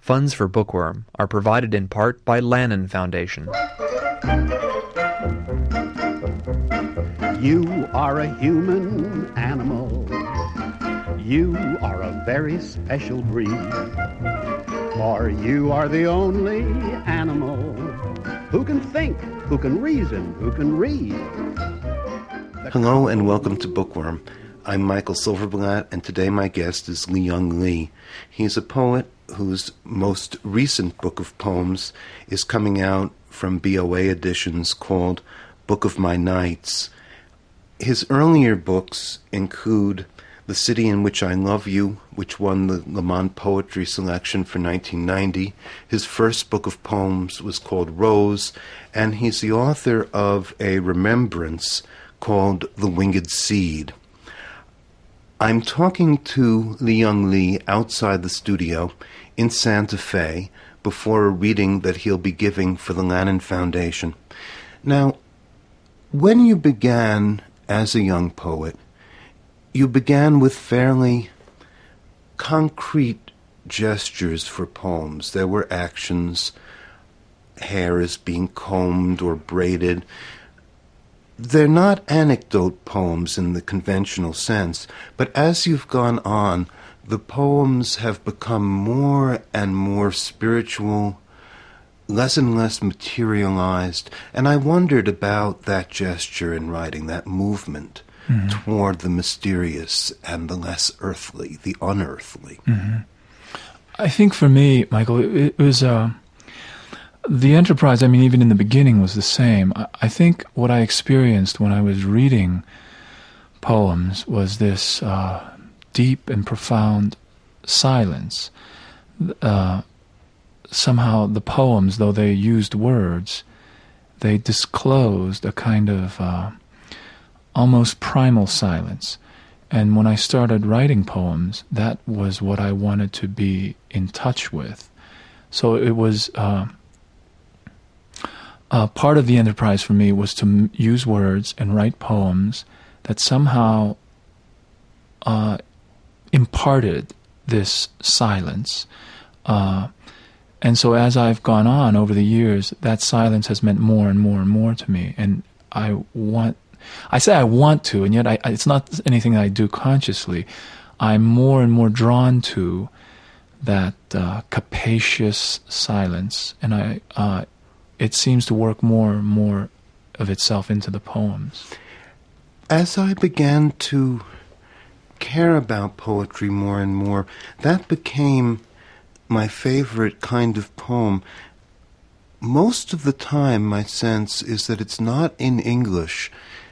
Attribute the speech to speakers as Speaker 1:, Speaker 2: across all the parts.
Speaker 1: Funds for Bookworm are provided in part by Lannan Foundation.
Speaker 2: You are a human animal. You are a very special breed. For you are the only animal who can think, who can reason, who can read.
Speaker 3: Hello and welcome to Bookworm. I'm Michael Silverblatt, and today my guest is Li-Young Lee. He's a poet whose most recent book of poems is coming out from BOA Editions called Book of My Nights. His earlier books include The City in Which I Love You, which won the Le Mans Poetry Selection for 1990. His first book of poems was called Rose, and he's the author of a remembrance called The Winged Seed. I'm talking to Li-Young Lee outside the studio in Santa Fe before a reading that he'll be giving for the Lannan Foundation. Now, when you began as a young poet, you began with fairly concrete gestures for poems. There were actions, hair is being combed or braided. They're not anecdote poems in the conventional sense, but as you've gone on, the poems have become more and more spiritual, less and less materialized, and I wondered about that gesture in writing, that movement toward the mysterious and the less earthly, the unearthly.
Speaker 4: I think for me, Michael, it was... The enterprise, I mean, even in the beginning was the same. I think what I experienced when I was reading poems was this deep and profound silence. Somehow the poems, though they used words, they disclosed a kind of almost primal silence. And when I started writing poems, that was what I wanted to be in touch with. So it was... part of the enterprise for me was to use words and write poems that somehow imparted this silence. And so as I've gone on over the years, that silence has meant more and more and more to me. And I say I want to, and yet it's not anything that I do consciously. I'm more and more drawn to that capacious silence, and it seems to work more and more of itself into the poems.
Speaker 3: As I began to care about poetry more and more, that became my favorite kind of poem. Most of the time, my sense is that it's not in English.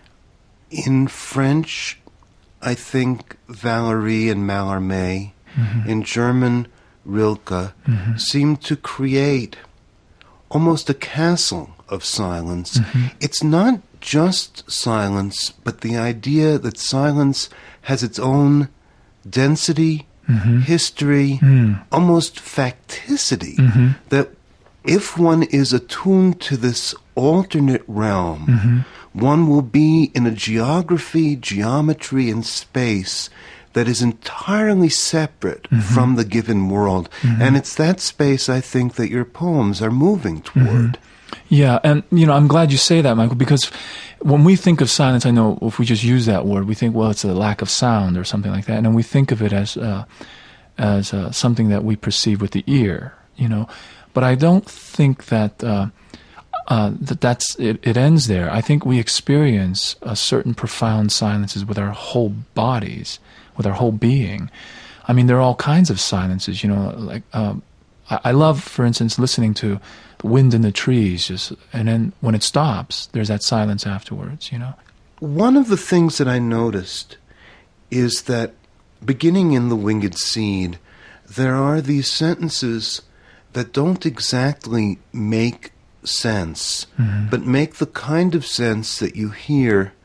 Speaker 3: In French, I think Valéry and Mallarmé, in German, Rilke, seem to create almost a castle of silence. It's not just silence, but the idea that silence has its own density, history, almost facticity, that if one is attuned to this alternate realm, one will be in a geography, geometry, and space that is entirely separate from the given world. And it's that space, I think, that your poems are moving toward.
Speaker 4: Yeah, and, I'm glad you say that, Michael, because when we think of silence, I know if we just use that word, we think, well, it's a lack of sound or something like that, and then we think of it as something that we perceive with the ear, But I don't think that that's it ends there. I think we experience a certain profound silences with our whole bodies, with our whole being. I mean, there are all kinds of silences, like I love, for instance, listening to the wind in the trees, and then when it stops, there's that silence afterwards,
Speaker 3: One of the things that I noticed is that beginning in The Winged Seed, there are these sentences that don't exactly make sense, but make the kind of sense that you hear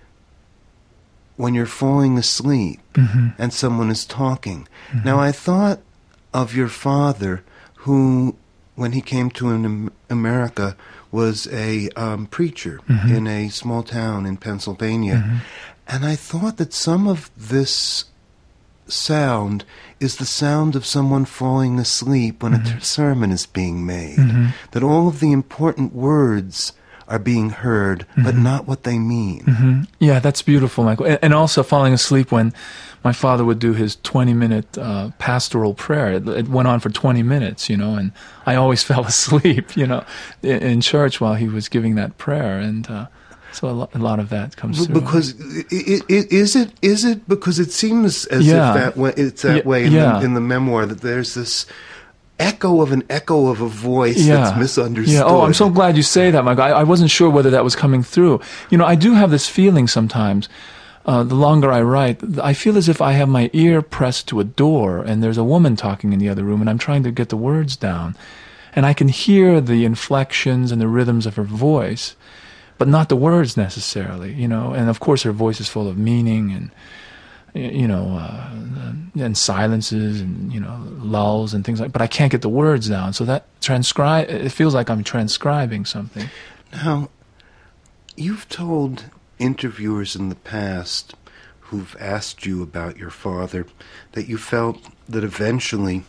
Speaker 3: when you're falling asleep and someone is talking. Now, I thought of your father, who, when he came to America, was a preacher in a small town in Pennsylvania. And I thought that some of this sound is the sound of someone falling asleep when a sermon is being made. That all of the important words are being heard, but not what they mean.
Speaker 4: Yeah, that's beautiful, Michael. And also falling asleep when my father would do his 20-minute pastoral prayer. It went on for 20 minutes, and I always fell asleep, in church while he was giving that prayer. And so a lot of that comes through.
Speaker 3: Because is it because it seems as if it's that way in the memoir, that there's this echo of a voice that's misunderstood.
Speaker 4: Yeah. Oh, I'm so glad you say that, Michael. I wasn't sure whether that was coming through. I do have this feeling sometimes, the longer I write, I feel as if I have my ear pressed to a door and there's a woman talking in the other room and I'm trying to get the words down. And I can hear the inflections and the rhythms of her voice, but not the words necessarily, And of course her voice is full of meaning and, and silences and, lulls and things like that. But I can't get the words down. So that it feels like I'm transcribing something.
Speaker 3: Now, you've told interviewers in the past who've asked you about your father that you felt that eventually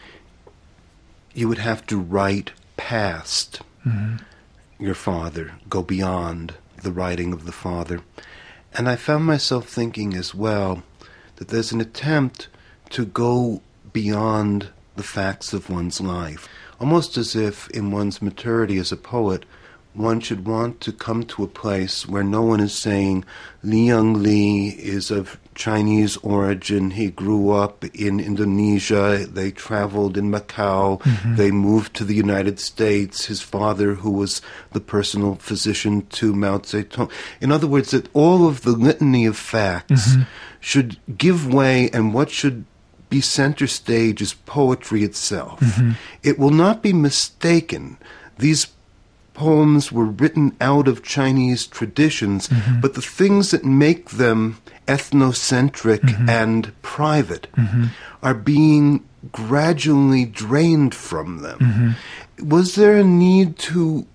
Speaker 3: you would have to write past your father, go beyond the writing of the father. And I found myself thinking as well that there's an attempt to go beyond the facts of one's life, almost as if in one's maturity as a poet, one should want to come to a place where no one is saying, Li Young Lee is of Chinese origin, he grew up in Indonesia, they traveled in Macau, they moved to the United States, his father, who was the personal physician to Mao Zedong. In other words, that all of the litany of facts should give way, and what should be center stage is poetry itself. It will not be mistaken. These poems were written out of Chinese traditions, but the things that make them ethnocentric and private are being gradually drained from them. Was there a need to,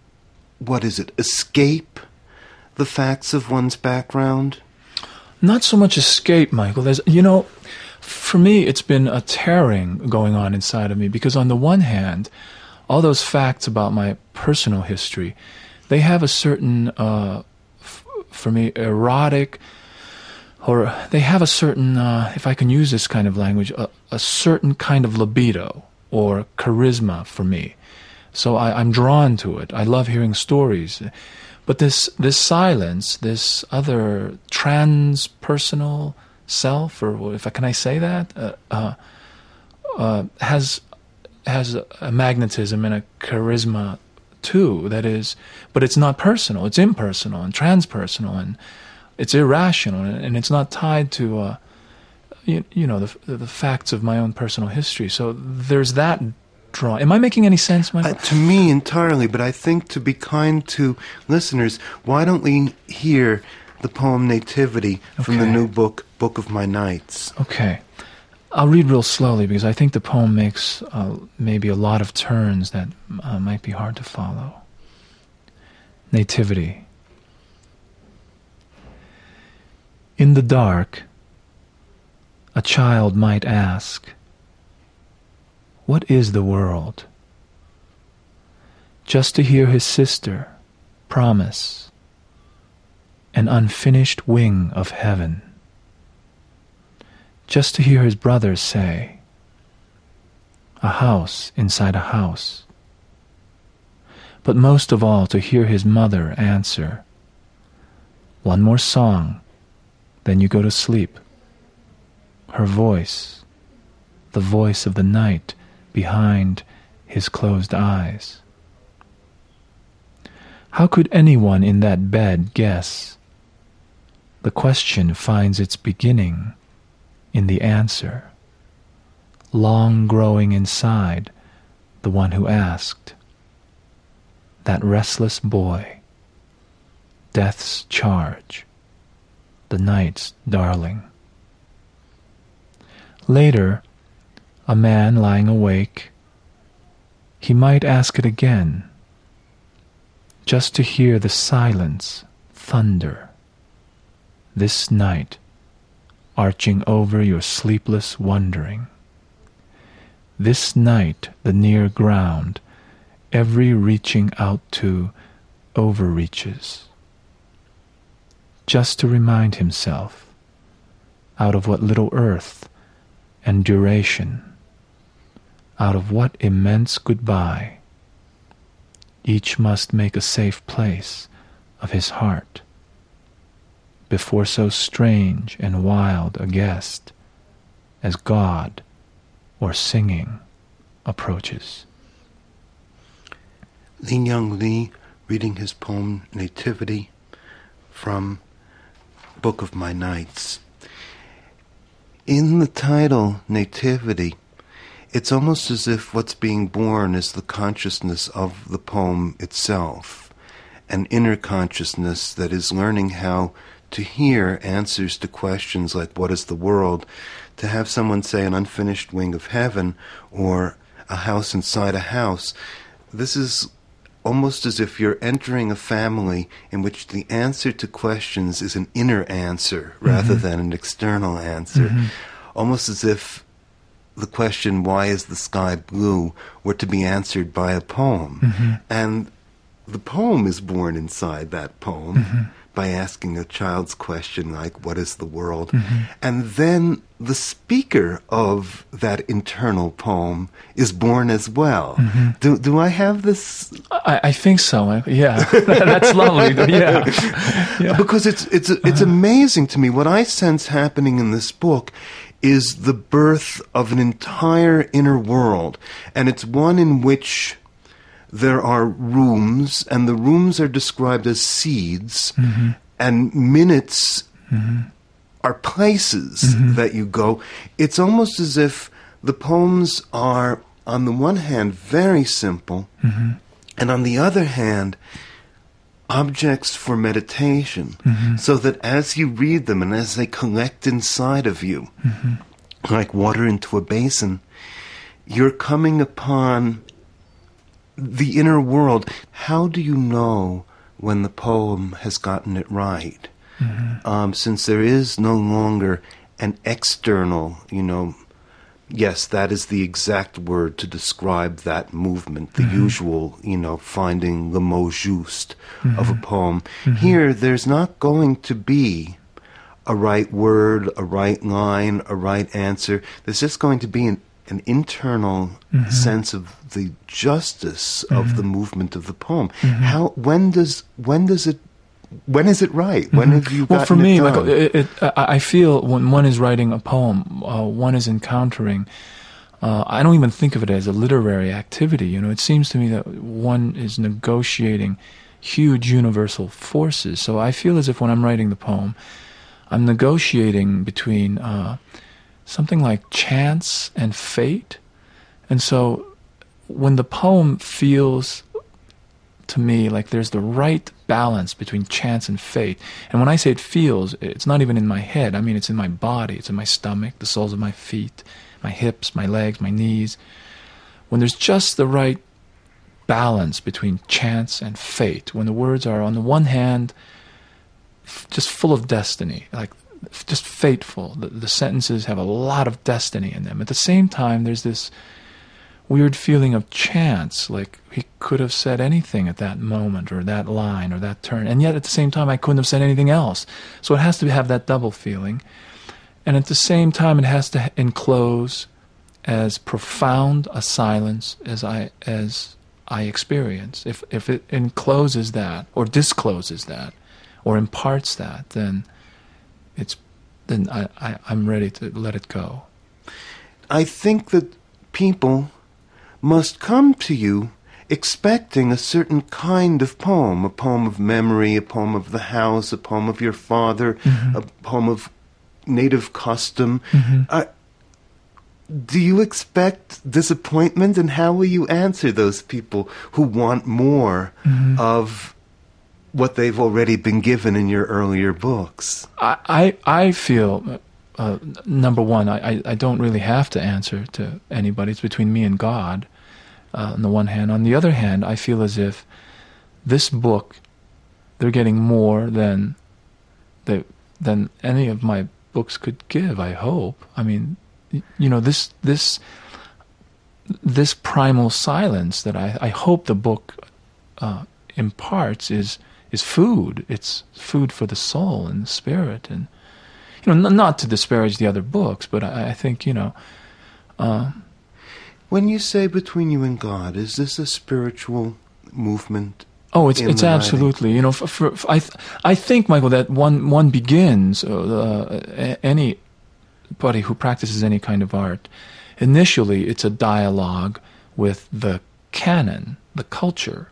Speaker 3: escape the facts of one's background?
Speaker 4: Not so much escape, Michael. There's, for me, it's been a tearing going on inside of me, because on the one hand, all those facts about my personal history, they have a certain, for me, erotic, or they have a certain, if I can use this kind of language, a certain kind of libido or charisma for me. So I'm drawn to it. I love hearing stories. But this silence, this other transpersonal self, or can I say that, has a magnetism and a charisma too. That is, but it's not personal. It's impersonal and transpersonal, and it's irrational, and it's not tied to the facts of my own personal history. So there's that draw. Am I making any sense, Michael?
Speaker 3: To me, entirely. But I think, to be kind to listeners, why don't we hear the poem Nativity from the new book of My Nights?
Speaker 4: Okay. I'll read real slowly because I think the poem makes maybe a lot of turns that might be hard to follow. Nativity. In the dark, a child might ask, what is the world? Just to hear his sister promise an unfinished wing of heaven. Just to hear his brothers say, a house inside a house. But most of all, to hear his mother answer, one more song, then you go to sleep. Her voice, the voice of the night behind his closed eyes. How could anyone in that bed guess? The question finds its beginning in the answer, long growing inside the one who asked. That restless boy, death's charge, the night's darling. Later, a man lying awake, he might ask it again, just to hear the silence thunder. This night, arching over your sleepless wondering. This night the near ground, every reaching out to, overreaches. Just to remind himself, out of what little earth and duration, out of what immense goodbye, each must make a safe place of his heart before so strange and wild a guest as God or singing approaches.
Speaker 3: Lin Young Lee reading his poem Nativity from Book of My Nights. In the title, Nativity, it's almost as if what's being born is the consciousness of the poem itself, an inner consciousness that is learning how to hear answers to questions like what is the world, to have someone say an unfinished wing of heaven or a house inside a house. This is almost as if you're entering a family in which the answer to questions is an inner answer rather than an external answer. Almost as if the question, why is the sky blue, were to be answered by a poem. And the poem is born inside that poem by asking a child's question like, what is the world? And then the speaker of that internal poem is born as well. Do I have this?
Speaker 4: I think so. Yeah, that's lovely. Yeah.
Speaker 3: Because it's amazing to me. What I sense happening in this book is the birth of an entire inner world. And it's one in which there are rooms, and the rooms are described as seeds, and minutes are places that you go. It's almost as if the poems are, on the one hand, very simple, and on the other hand, objects for meditation, so that as you read them and as they collect inside of you, like water into a basin, you're coming upon the inner world. How do you know when the poem has gotten it right? Since there is no longer an external, yes, that is the exact word to describe that movement, the usual, finding le mot juste of a poem. Here, there's not going to be a right word, a right line, a right answer. There's just going to be an internal sense of the justice of the movement of the poem. When is it right? When have you gotten
Speaker 4: Well, for me,
Speaker 3: it done?
Speaker 4: I feel when one is writing a poem, one is encountering. I don't even think of it as a literary activity. It seems to me that one is negotiating huge universal forces. So I feel as if when I'm writing the poem, I'm negotiating between something like chance and fate. And so when the poem feels to me like there's the right balance between chance and fate, and when I say it feels, it's not even in my head. I mean, it's in my body, it's in my stomach, the soles of my feet, my hips, my legs, my knees. When there's just the right balance between chance and fate, when the words are on the one hand just full of destiny, like just fateful. The sentences have a lot of destiny in them. At the same time, there's this weird feeling of chance, like he could have said anything at that moment, or that line, or that turn, and yet at the same time I couldn't have said anything else. So it has to have that double feeling, and at the same time it has to enclose as profound a silence as I experience. If it encloses that, or discloses that, or imparts that, then I'm ready to let it go.
Speaker 3: I think that people must come to you expecting a certain kind of poem, a poem of memory, a poem of the house, a poem of your father, a poem of native custom. Do you expect disappointment, and how will you answer those people who want more of what they've already been given in your earlier books?
Speaker 4: I feel, number one, I don't really have to answer to anybody. It's between me and God, on the one hand. On the other hand, I feel as if this book, they're getting more than any of my books could give, I hope. I mean, this primal silence that I hope the book imparts is food. It's food for the soul and the spirit, and not to disparage the other books, but I think
Speaker 3: when you say between you and God, is this a spiritual movement?
Speaker 4: Oh, it's absolutely. I think, Michael, that one begins anybody who practices any kind of art. Initially, it's a dialogue with the canon, the culture,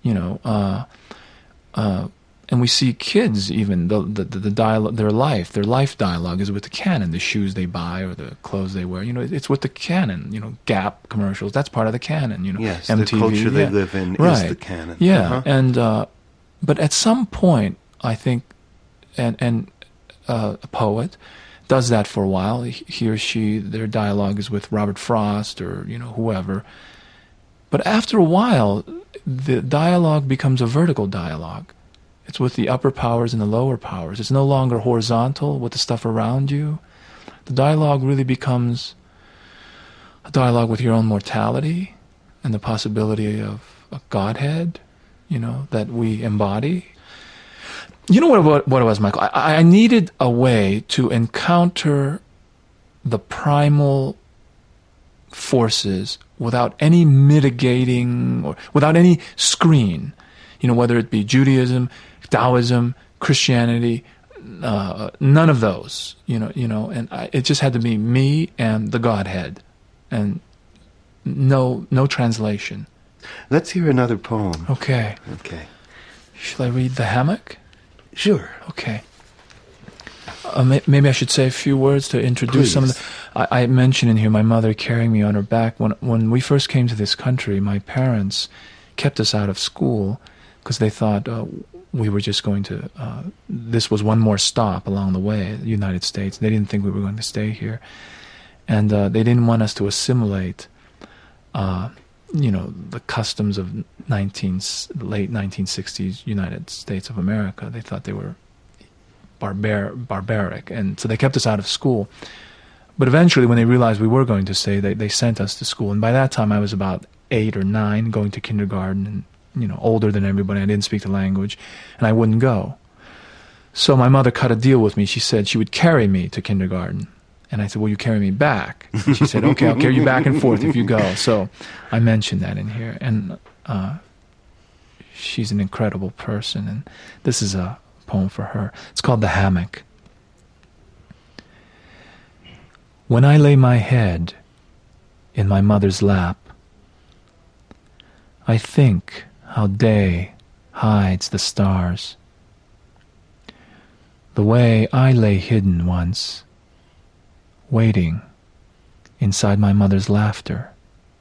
Speaker 4: and we see kids even the dialogue, their life dialogue is with the canon, the shoes they buy or the clothes they wear. It's with the canon. Gap commercials, that's part of the canon.
Speaker 3: Yes,
Speaker 4: MTV,
Speaker 3: the culture they live in is the canon.
Speaker 4: Yeah, and but at some point, I think, and a poet does that for a while. He or she, their dialogue is with Robert Frost or whoever. But after a while, the dialogue becomes a vertical dialogue. It's with the upper powers and the lower powers. It's no longer horizontal with the stuff around you. The dialogue really becomes a dialogue with your own mortality and the possibility of a Godhead, that we embody. You know what it was, Michael? I needed a way to encounter the primal forces without any mitigating or without any screen, whether it be Judaism, Taoism, Christianity, none of those, and it just had to be me and the Godhead, and no translation.
Speaker 3: Let's hear another poem.
Speaker 4: Okay. Shall I read The Hammock?
Speaker 3: Sure.
Speaker 4: Okay. Maybe I should say a few words to introduce some of the... I mentioned in here my mother carrying me on her back. When we first came to this country, my parents kept us out of school because they thought we were just going to... this was one more stop along the way, the United States. They didn't think we were going to stay here. And they didn't want us to assimilate, the customs of late 1960s United States of America. They thought they were barbaric, and so they kept us out of school. But eventually, when they realized we were going to stay, they sent us to school. And by that time, I was about 8 or 9, going to kindergarten, and older than everybody. I didn't speak the language, and I wouldn't go. So my mother cut a deal with me. She said she would carry me to kindergarten. And I said, will you carry me back? And she said, okay, I'll carry you back and forth if you go. So I mentioned that in here. And she's an incredible person. And this is a poem for her. It's called The Hammock. When I lay my head in my mother's lap, I think how day hides the stars. The way I lay hidden once, waiting inside my mother's laughter.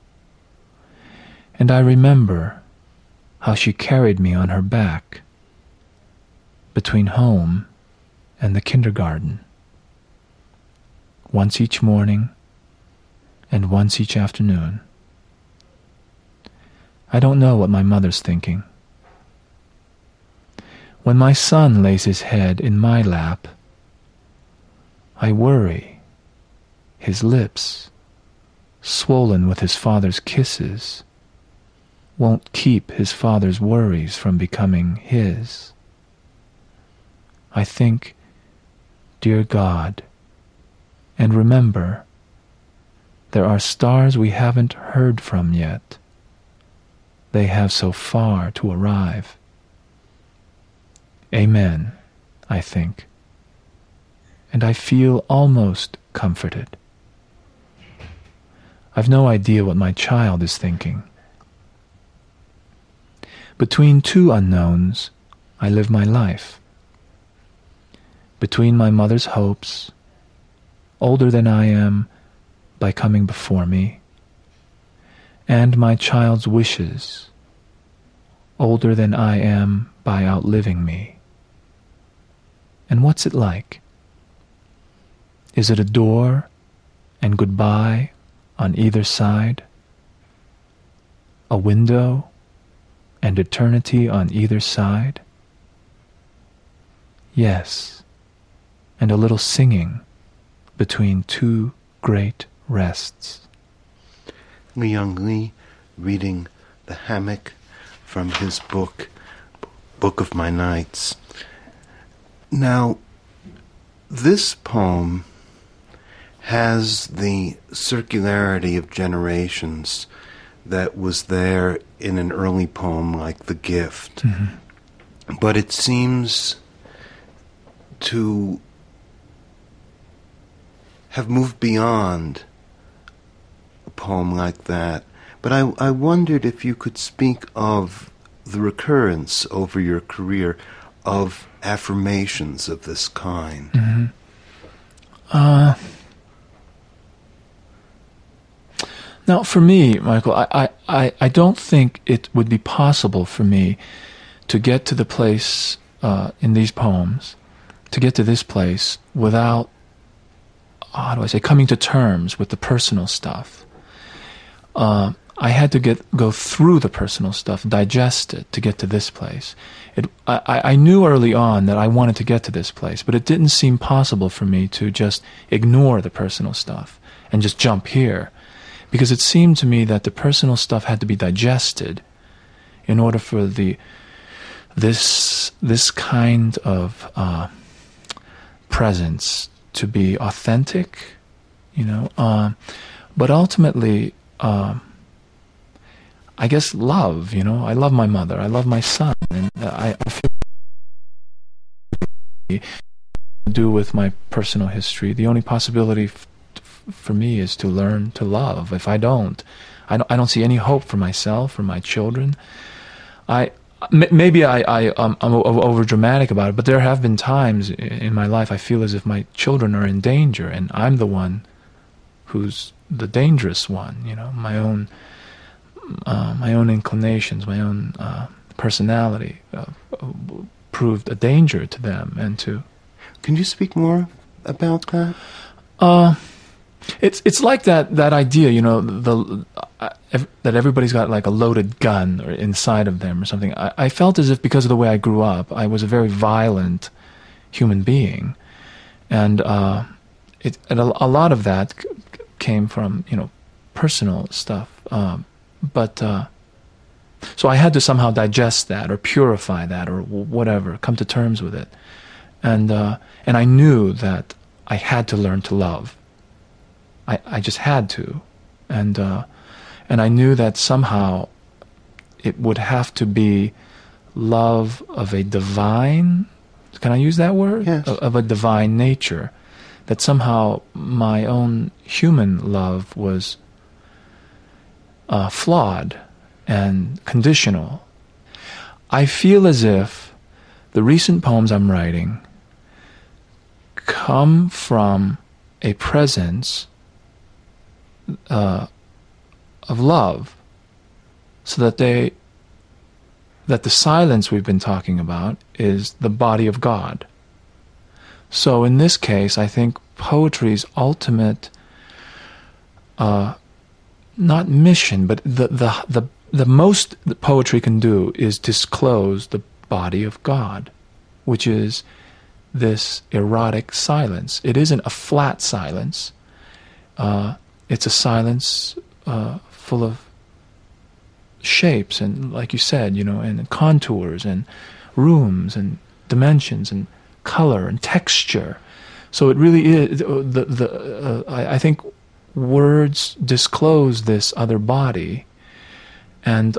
Speaker 4: And I remember how she carried me on her back between home and the kindergarten, once each morning and once each afternoon. I don't know what my mother's thinking. When my son lays his head in my lap, I worry his lips, swollen with his father's kisses, won't keep his father's worries from becoming his. I think, dear God, and remember, there are stars we haven't heard from yet. They have so far to arrive. Amen, I think, and I feel almost comforted. I've no idea what my child is thinking. Between two unknowns, I live my life. Between my mother's hopes, older than I am by coming before me, and my child's wishes, older than I am by outliving me. And what's it like? Is it a door and goodbye on either side? A window and eternity on either side? Yes, and a little singing between two great rests.
Speaker 3: Li-Young Lee reading The Hammock from his book, Book of My Nights. Now, this poem has the circularity of generations that was there in an early poem like The Gift.
Speaker 4: Mm-hmm.
Speaker 3: But it seems to have moved beyond a poem like that. But I wondered if you could speak of the recurrence over your career of affirmations of this kind.
Speaker 4: Mm-hmm. Now, for me, Michael, I don't think it would be possible for me to get to the place in these poems, to get to this place without, coming to terms with the personal stuff. I had to go through the personal stuff, digest it to get to this place. I knew early on that I wanted to get to this place, but it didn't seem possible for me to just ignore the personal stuff and just jump here, because it seemed to me that the personal stuff had to be digested in order for this kind of presence to be authentic, but ultimately, I guess love, I love my mother, I love my son, and I feel to do with my personal history. The only possibility for me is to learn to love. If I don't see any hope for myself or my children. Maybe I'm over dramatic about it, but there have been times in my life I feel as if my children are in danger, and I'm the one who's the dangerous one. My own inclinations, my own personality proved a danger to them and to.
Speaker 3: Can you speak more about that?
Speaker 4: It's like that idea, that everybody's got like a loaded gun or inside of them or something. I felt as if because of the way I grew up, I was a very violent human being, and a lot of that came from personal stuff. But so I had to somehow digest that or purify that or whatever, come to terms with it, and I knew that I had to learn to love. I just had to, and I knew that somehow it would have to be love of a divine. Can I use that word?
Speaker 3: Yes.
Speaker 4: Of a divine nature, that somehow my own human love was flawed and conditional. I feel as if the recent poems I'm writing come from a presence of love, so that the silence we've been talking about is the body of God. So in this case, I think poetry's ultimate not mission, but the most that poetry can do is disclose the body of God, which is this erotic silence. It isn't a flat silence. It's a silence full of shapes and, like you said, and contours and rooms and dimensions and color and texture. So it really is I think words disclose this other body, and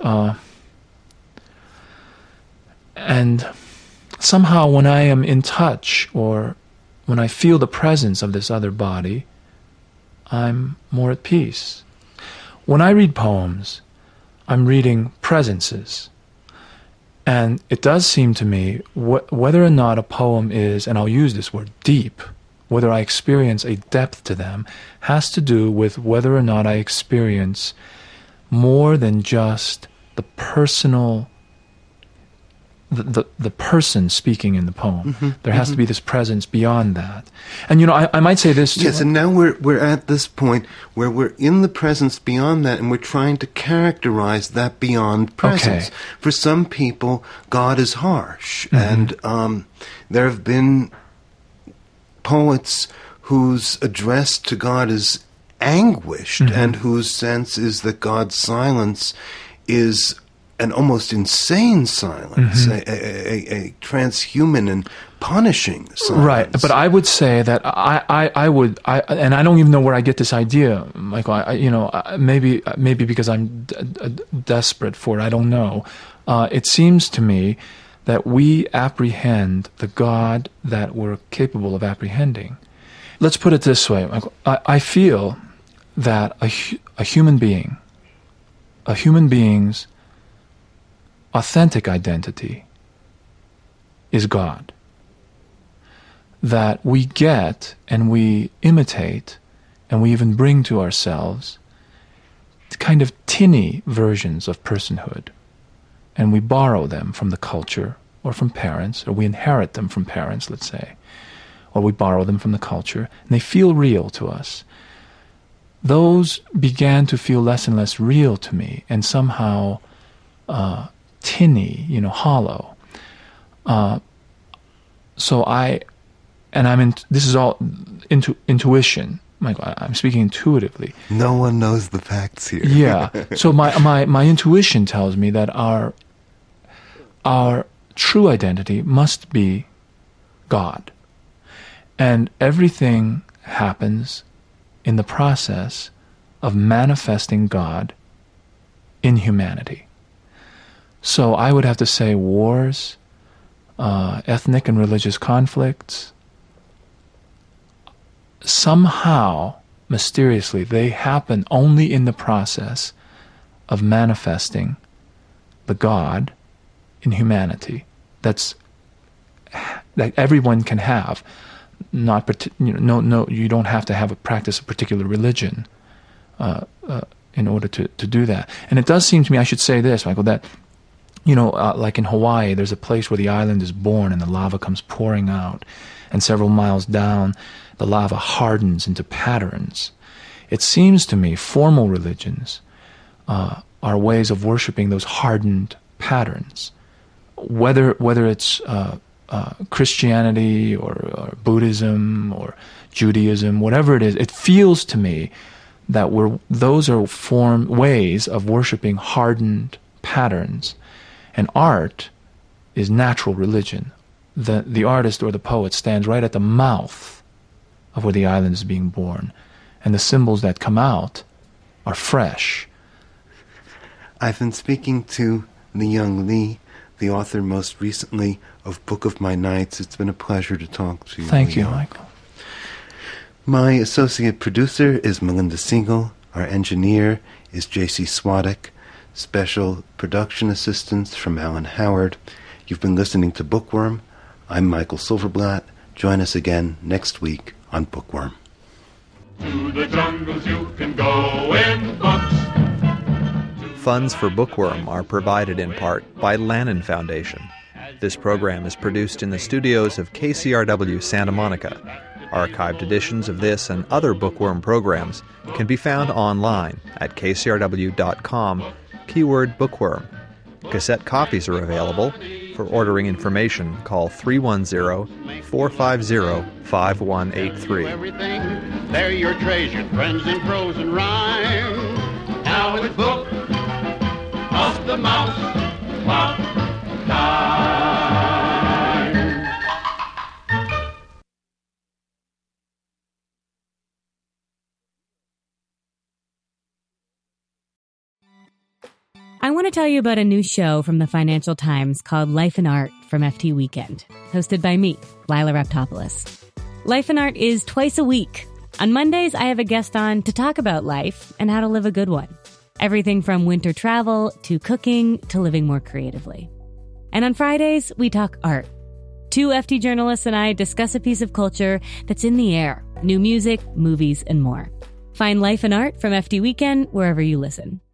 Speaker 4: somehow when I am in touch or when I feel the presence of this other body, I'm more at peace. When I read poems, I'm reading presences, and it does seem to me whether or not a poem is, and I'll use this word, deep, whether I experience a depth to them, has to do with whether or not I experience more than just the personal, the person speaking in the poem. Mm-hmm, there has to be this presence beyond that. And I might say this too.
Speaker 3: Yes, and now we're at this point where we're in the presence beyond that, and we're trying to characterize that beyond presence.
Speaker 4: Okay.
Speaker 3: For some people, God is harsh, and there have been poets whose address to God is anguished and whose sense is that God's silence is an almost insane silence, a transhuman and punishing silence.
Speaker 4: Right, but I would say that I would, and I don't even know where I get this idea, Michael. Maybe because I'm desperate for it. I don't know. It seems to me that we apprehend the God that we're capable of apprehending. Let's put it this way, Michael. I feel that a human being's authentic identity is God. That we get and we imitate and we even bring to ourselves kind of tinny versions of personhood. And we borrow them from the culture or from parents, or we inherit them from parents, let's say, or we borrow them from the culture, and they feel real to us. Those began to feel less and less real to me, and somehow tinny, hollow. This is all intuition, Michael. I'm speaking intuitively.
Speaker 3: No one knows the facts here.
Speaker 4: Yeah. So my intuition tells me that our true identity must be God. And everything happens in the process of manifesting God in humanity. So I would have to say wars, ethnic and religious conflicts, somehow, mysteriously, they happen only in the process of manifesting the God in humanity. That everyone can have. You don't have to have a practice of particular religion in order to do that. And it does seem to me, I should say this, Michael, that like in Hawaii, there's a place where the island is born and the lava comes pouring out, and several miles down, the lava hardens into patterns. It seems to me formal religions are ways of worshiping those hardened patterns, whether it's Christianity or Buddhism or Judaism, whatever it is. It feels to me that those are ways of worshiping hardened patterns, and art is natural religion. The artist or the poet stands right at the mouth of where the island is being born, and the symbols that come out are fresh.
Speaker 3: I've been speaking to Li-Young Lee, the author most recently of Book of My Nights. It's been a pleasure to talk to you.
Speaker 4: Thank you, Michael.
Speaker 3: My associate producer is Melinda Siegel. Our engineer is J.C. Swadek. Special production assistance from Alan Howard. You've been listening to Bookworm. I'm Michael Silverblatt. Join us again next week on Bookworm.
Speaker 5: To the jungles you can go in books.
Speaker 1: Funds for Bookworm are provided in part by Lannan Foundation. This program is produced in the studios of KCRW Santa Monica. Archived editions of this and other Bookworm programs can be found online at kcrw.com, keyword Bookworm. Cassette copies are available. For ordering information, call 310-450-5183.
Speaker 2: Everything, they're your treasured friends in prose and rhyme.
Speaker 5: Now it's Book of the Mouse Clock time.
Speaker 6: I want to tell you about a new show from the Financial Times called Life and Art from FT Weekend, hosted by me, Lila Raptopoulos. Life and Art is twice a week. On Mondays, I have a guest on to talk about life and how to live a good one. Everything from winter travel to cooking to living more creatively. And on Fridays, we talk art. Two FT journalists and I discuss a piece of culture that's in the air, new music, movies, and more. Find Life and Art from FT Weekend wherever you listen.